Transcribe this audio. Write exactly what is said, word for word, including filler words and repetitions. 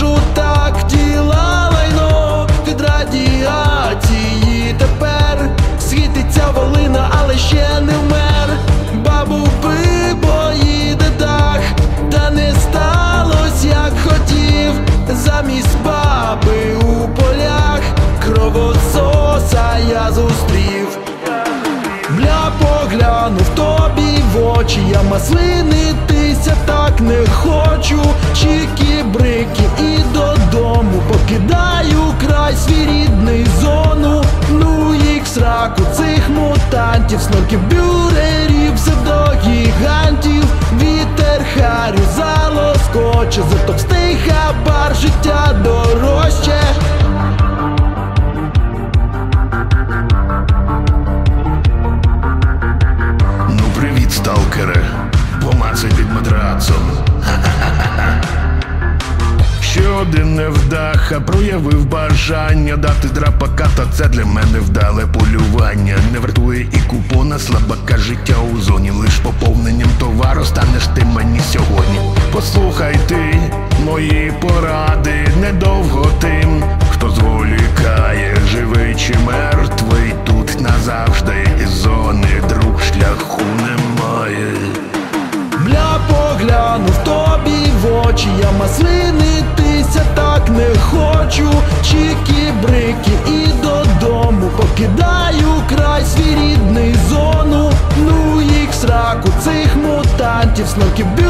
скажу так, тіла лайно від радіації тепер. Світиться волина, але ще не вмер. Бабу поїде дах, та не сталось, як хотів. Замість баби у полях кровососа я зустрів. Бля, поглянув тобі в очі, я маслинитися так не хочу. Чики-брики і додому покидаю край свій рідний зону. Ну їх сраку цих мутантів, снорків, бюрерів, псевдогігантів. Вітер харю залоскоче, за товстий хабар життя дорожче. Сталкере, помацай під матрацом. Ха-ха-ха-ха. Ще один невдаха проявив бажання дати драпака, та це для мене вдале полювання. Не вартує і купона слабака життя у зоні. Лиш поповненням товару станеш ти мені сьогодні. Послухай ти мої поради, недовго тим, хто зволікає, живий чи мертвий, тут назавжди із зони друг шляху немає. Бля, поглянув тобі в очі, я маслинитися так не хочу. Чики-брики і додому покидаю край свій рідний зону. Ну їх сраку цих мутантів, снорків,